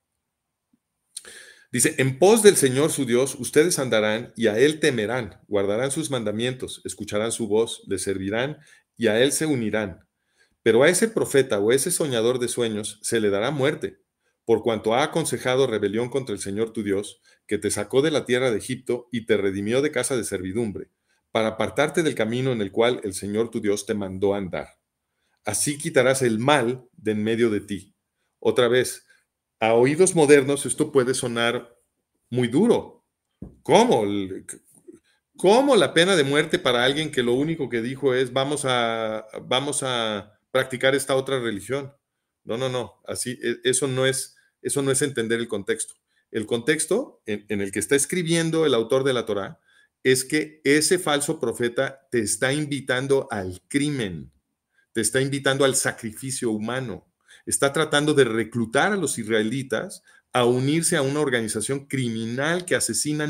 Dice, en pos del Señor su Dios, ustedes andarán y a Él temerán, guardarán sus mandamientos, escucharán su voz, le servirán y a Él se unirán. Pero a ese profeta o ese soñador de sueños se le dará muerte, por cuanto ha aconsejado rebelión contra el Señor tu Dios, que te sacó de la tierra de Egipto y te redimió de casa de servidumbre, para apartarte del camino en el cual el Señor tu Dios te mandó andar. Así quitarás el mal de en medio de ti. Otra vez, a oídos modernos esto puede sonar muy duro. ¿Cómo? ¿Cómo la pena de muerte para alguien que lo único que dijo es vamos a practicar esta otra religión? No, no, no. Así, eso no es entender el contexto. El contexto en el que está escribiendo el autor de la Torá es que ese falso profeta te está invitando al crimen, te está invitando al sacrificio humano, está tratando de reclutar a los israelitas a unirse a una organización criminal que asesina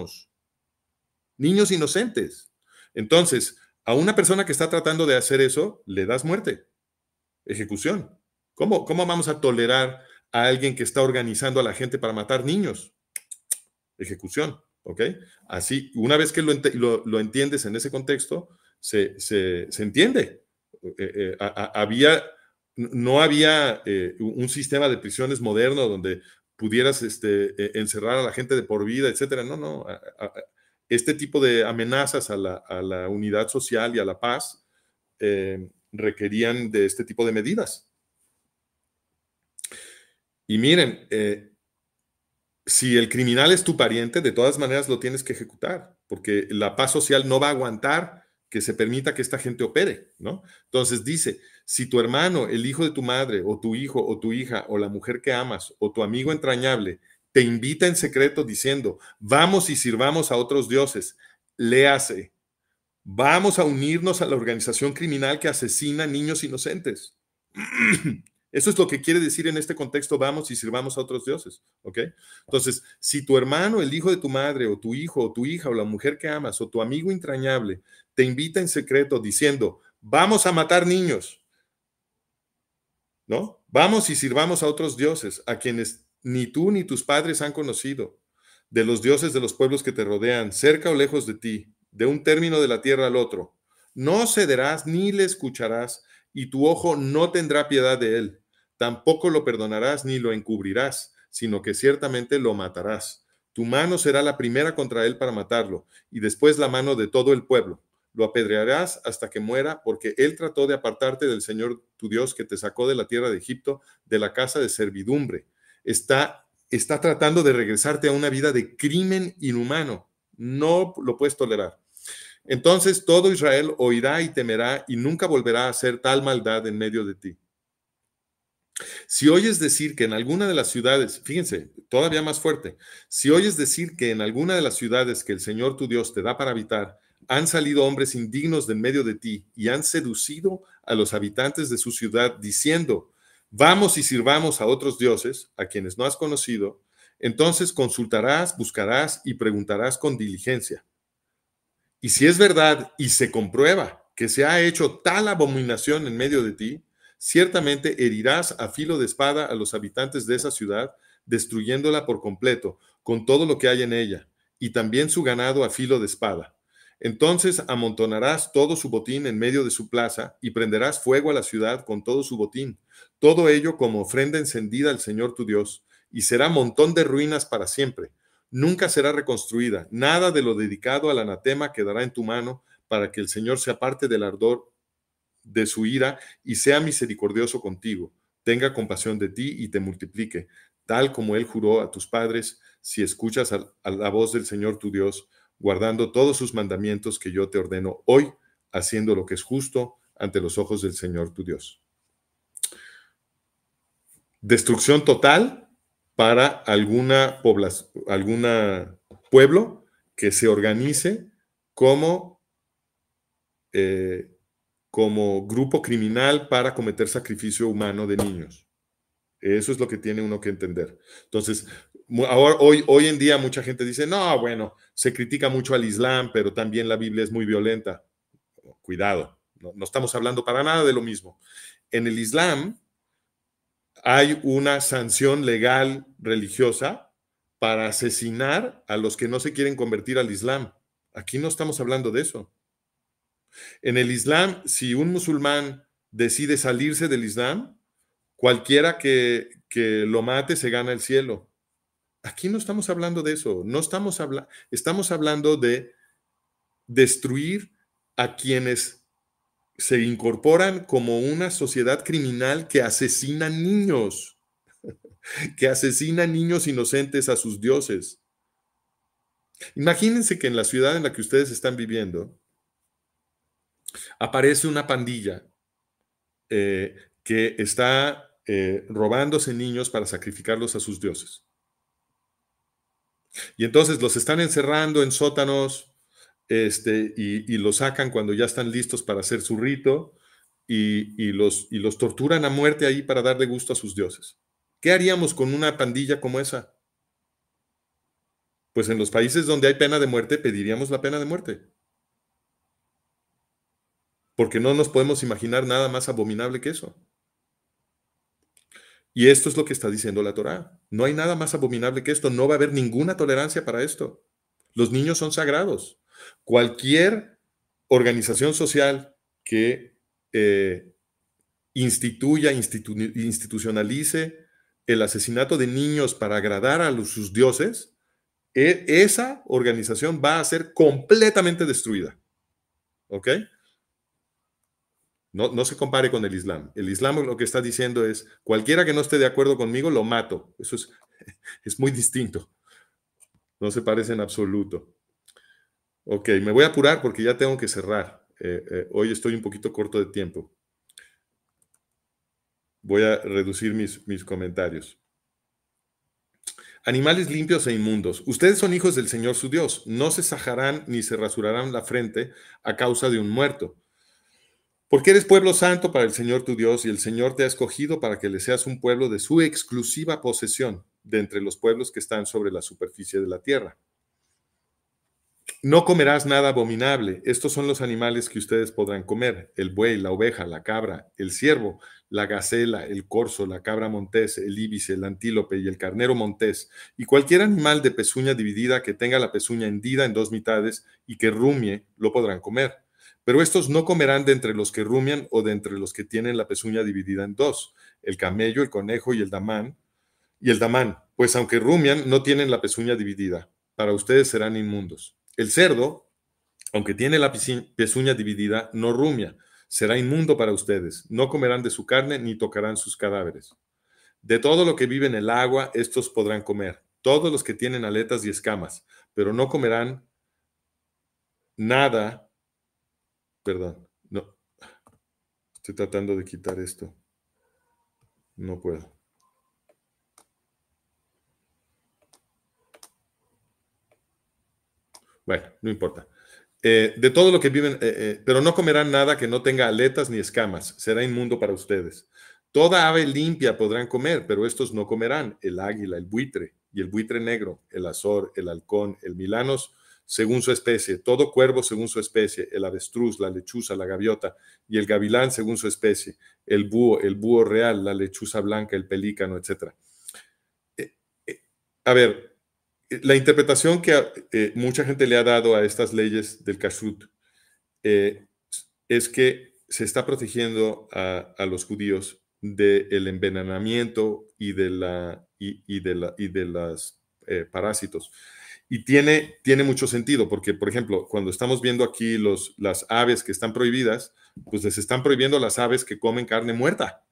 niños inocentes. Entonces, a una persona que está tratando de hacer eso, le das muerte, ejecución. ¿Cómo vamos a tolerar a alguien que está organizando a la gente para matar niños? Ejecución, ¿ok? Así, una vez que lo entiendes en ese contexto, se entiende. No había un sistema de prisiones moderno donde pudieras encerrar a la gente de por vida, etcétera. No, no. Este tipo de amenazas a la unidad social y a la paz requerían de este tipo de medidas. Y miren, si el criminal es tu pariente, de todas maneras lo tienes que ejecutar, porque la paz social no va a aguantar que se permita que esta gente opere, ¿no? Entonces dice, si tu hermano, el hijo de tu madre, o tu hijo, o tu hija, o la mujer que amas, o tu amigo entrañable, te invita en secreto diciendo, vamos y sirvamos a otros dioses, léase, vamos a unirnos a la organización criminal que asesina niños inocentes. Eso es lo que quiere decir en este contexto, vamos y sirvamos a otros dioses, ¿ok? Entonces, si tu hermano, el hijo de tu madre, o tu hijo, o tu hija, o la mujer que amas, o tu amigo entrañable, te invita en secreto diciendo, vamos a matar niños, ¿no? Vamos y sirvamos a otros dioses, a quienes ni tú ni tus padres han conocido, de los dioses de los pueblos que te rodean, cerca o lejos de ti, de un término de la tierra al otro. No cederás ni le escucharás, y tu ojo no tendrá piedad de él. Tampoco lo perdonarás ni lo encubrirás, sino que ciertamente lo matarás. Tu mano será la primera contra él para matarlo, y después la mano de todo el pueblo. Lo apedrearás hasta que muera, porque él trató de apartarte del Señor tu Dios, que te sacó de la tierra de Egipto, de la casa de servidumbre. Está tratando de regresarte a una vida de crimen inhumano. No lo puedes tolerar. Entonces todo Israel oirá y temerá, y nunca volverá a hacer tal maldad en medio de ti. Si oyes decir que en alguna de las ciudades, fíjense, todavía más fuerte, si oyes decir que en alguna de las ciudades que el Señor tu Dios te da para habitar, han salido hombres indignos de en medio de ti y han seducido a los habitantes de su ciudad diciendo, vamos y sirvamos a otros dioses, a quienes no has conocido, entonces consultarás, buscarás y preguntarás con diligencia. Y si es verdad y se comprueba que se ha hecho tal abominación en medio de ti, ciertamente herirás a filo de espada a los habitantes de esa ciudad, destruyéndola por completo, con todo lo que hay en ella, y también su ganado a filo de espada. Entonces amontonarás todo su botín en medio de su plaza y prenderás fuego a la ciudad con todo su botín, todo ello como ofrenda encendida al Señor tu Dios, y será montón de ruinas para siempre. Nunca será reconstruida. Nada de lo dedicado al anatema quedará en tu mano, para que el Señor se aparte del ardor de su ira y sea misericordioso contigo, tenga compasión de ti y te multiplique, tal como él juró a tus padres, si escuchas a la voz del Señor tu Dios, guardando todos sus mandamientos que yo te ordeno hoy, haciendo lo que es justo ante los ojos del Señor tu Dios. Destrucción total para alguna población, algún pueblo que se organice como como grupo criminal para cometer sacrificio humano de niños. Eso es lo que tiene uno que entender. Entonces, ahora, hoy en día mucha gente dice, no, bueno, se critica mucho al Islam, pero también la Biblia es muy violenta. Cuidado, no estamos hablando para nada de lo mismo. En el Islam hay una sanción legal religiosa para asesinar a los que no se quieren convertir al Islam. Aquí no estamos hablando de eso. En el Islam, si un musulmán decide salirse del Islam, cualquiera que lo mate se gana el cielo. Aquí no estamos hablando de eso, no estamos hablando de destruir a quienes se incorporan como una sociedad criminal que asesina niños, que asesina niños inocentes a sus dioses. Imagínense que en la ciudad en la que ustedes están viviendo aparece una pandilla que está robándose niños para sacrificarlos a sus dioses. Y entonces los están encerrando en sótanos y los sacan cuando ya están listos para hacer su rito y los torturan a muerte ahí para darle gusto a sus dioses. ¿Qué haríamos con una pandilla como esa? Pues en los países donde hay pena de muerte pediríamos la pena de muerte. Porque no nos podemos imaginar nada más abominable que eso. Y esto es lo que está diciendo la Torá. No hay nada más abominable que esto. No va a haber ninguna tolerancia para esto. Los niños son sagrados. Cualquier organización social que institucionalice el asesinato de niños para agradar a sus dioses, esa organización va a ser completamente destruida. ¿Ok? No se compare con el Islam. El Islam lo que está diciendo es, cualquiera que no esté de acuerdo conmigo, lo mato. Eso es muy distinto. No se parece en absoluto. Ok, me voy a apurar porque ya tengo que cerrar. Hoy estoy un poquito corto de tiempo. Voy a reducir mis comentarios. Animales limpios e inmundos. Ustedes son hijos del Señor su Dios. No se sajarán ni se rasurarán la frente a causa de un muerto. Porque eres pueblo santo para el Señor tu Dios y el Señor te ha escogido para que le seas un pueblo de su exclusiva posesión de entre los pueblos que están sobre la superficie de la tierra. No comerás nada abominable. Estos son los animales que ustedes podrán comer: el buey, la oveja, la cabra, el ciervo, la gacela, el corzo, la cabra montés, el íbice, el antílope y el carnero montés, y cualquier animal de pezuña dividida que tenga la pezuña hendida en dos mitades y que rumie, lo podrán comer. Pero estos no comerán de entre los que rumian o de entre los que tienen la pezuña dividida en dos: el camello, el conejo y el damán, pues aunque rumian, no tienen la pezuña dividida. Para ustedes serán inmundos. El cerdo, aunque tiene la pezuña dividida, no rumia. Será inmundo para ustedes. No comerán de su carne ni tocarán sus cadáveres. De todo lo que vive en el agua, estos podrán comer. Todos los que tienen aletas y escamas, pero no comerán nada. Perdón, no. Estoy tratando de quitar esto. No puedo. Bueno, no importa. De todo lo que viven, pero no comerán nada que no tenga aletas ni escamas, será inmundo para ustedes. Toda ave limpia podrán comer, pero estos no comerán: el águila, el buitre y el buitre negro, el azor, el halcón, el milanos, según su especie, todo cuervo según su especie, el avestruz, la lechuza, la gaviota y el gavilán según su especie, el búho real, la lechuza blanca, el pelícano, etc. Eh, eh, a ver, la interpretación que mucha gente le ha dado a estas leyes del kashrut eh, es que se está protegiendo a los judíos del envenenamiento y de las parásitos. Y tiene mucho sentido, porque, por ejemplo, cuando estamos viendo aquí las aves que están prohibidas, pues les están prohibiendo las aves que comen carne muerta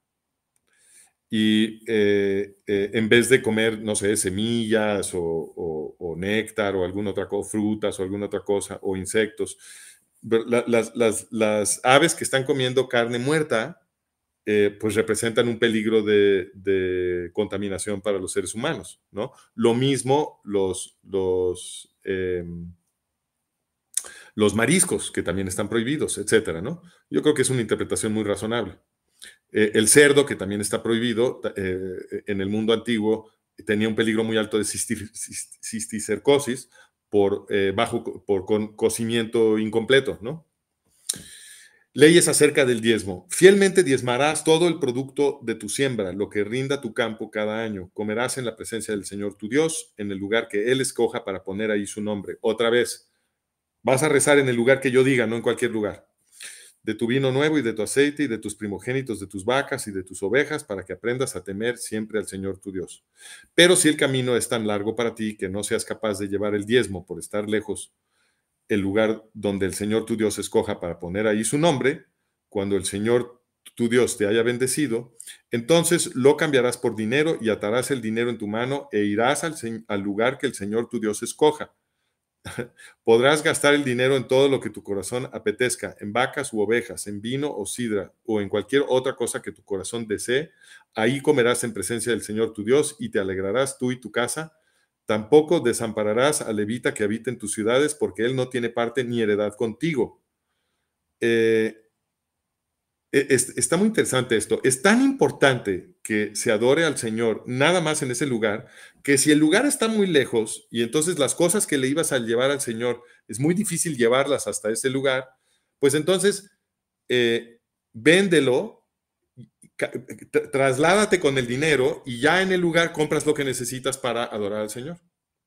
y en vez de comer, no sé, semillas o néctar o alguna otra cosa, frutas o alguna otra cosa, o insectos, las aves que están comiendo carne muerta, pues representan un peligro de contaminación para los seres humanos, ¿no? Lo mismo los mariscos, que también están prohibidos, etcétera, ¿no? Yo creo que es una interpretación muy razonable. El cerdo, que también está prohibido en el mundo antiguo, tenía un peligro muy alto de cisticercosis por cocimiento incompleto, ¿no? Leyes acerca del diezmo. Fielmente diezmarás todo el producto de tu siembra, lo que rinda tu campo cada año. Comerás en la presencia del Señor tu Dios, en el lugar que Él escoja para poner ahí su nombre. Otra vez, vas a rezar en el lugar que yo diga, no en cualquier lugar. De tu vino nuevo y de tu aceite y de tus primogénitos, de tus vacas y de tus ovejas, para que aprendas a temer siempre al Señor tu Dios. Pero si el camino es tan largo para ti que no seas capaz de llevar el diezmo por estar lejos el lugar donde el Señor tu Dios escoja para poner ahí su nombre, cuando el Señor tu Dios te haya bendecido, entonces lo cambiarás por dinero y atarás el dinero en tu mano e irás al lugar que el Señor tu Dios escoja. Podrás gastar el dinero en todo lo que tu corazón apetezca, en vacas u ovejas, en vino o sidra, o en cualquier otra cosa que tu corazón desee. Ahí comerás en presencia del Señor tu Dios y te alegrarás tú y tu casa. Tampoco desampararás al levita que habita en tus ciudades, porque él no tiene parte ni heredad contigo. Eh, Está muy interesante esto. Es tan importante que se adore al Señor nada más en ese lugar, que si el lugar está muy lejos y entonces las cosas que le ibas a llevar al Señor es muy difícil llevarlas hasta ese lugar, pues entonces eh, véndelo, trasládate con el dinero y ya en el lugar compras lo que necesitas para adorar al Señor.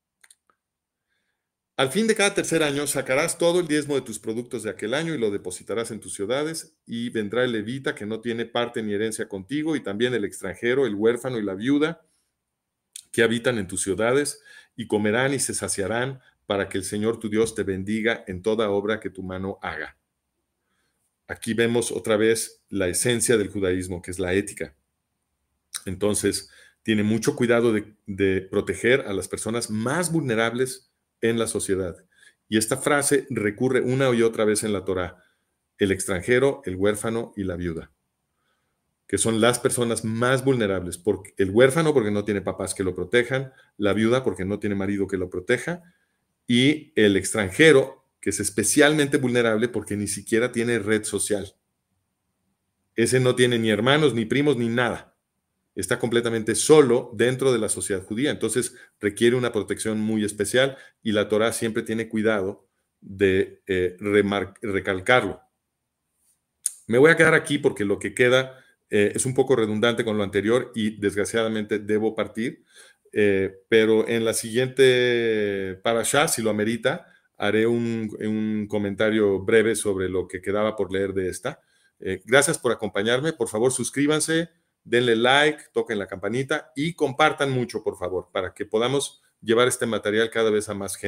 Al fin de cada tercer año sacarás todo el diezmo de tus productos de aquel año y lo depositarás en tus ciudades, y vendrá el levita que no tiene parte ni herencia contigo, y también el extranjero, el huérfano y la viuda que habitan en tus ciudades, y comerán y se saciarán, para que el Señor tu Dios te bendiga en toda obra que tu mano haga. Aquí vemos otra vez la esencia del judaísmo, que es la ética. Entonces, tiene mucho cuidado de proteger a las personas más vulnerables en la sociedad. Y esta frase recurre una y otra vez en la Torá: el extranjero, el huérfano y la viuda, que son las personas más vulnerables. Porque el huérfano porque no tiene papás que lo protejan, la viuda porque no tiene marido que lo proteja, y el extranjero, que es especialmente vulnerable porque ni siquiera tiene red social. Ese no tiene ni hermanos, ni primos, ni nada. Está completamente solo dentro de la sociedad judía. Entonces requiere una protección muy especial, y la Torá siempre tiene cuidado de recalcarlo. Me voy a quedar aquí porque lo que queda es un poco redundante con lo anterior y desgraciadamente debo partir, pero en la siguiente parashá, si lo amerita, haré un comentario breve sobre lo que quedaba por leer de esta. Gracias por acompañarme. Por favor, suscríbanse, denle like, toquen la campanita y compartan mucho, por favor, para que podamos llevar este material cada vez a más gente.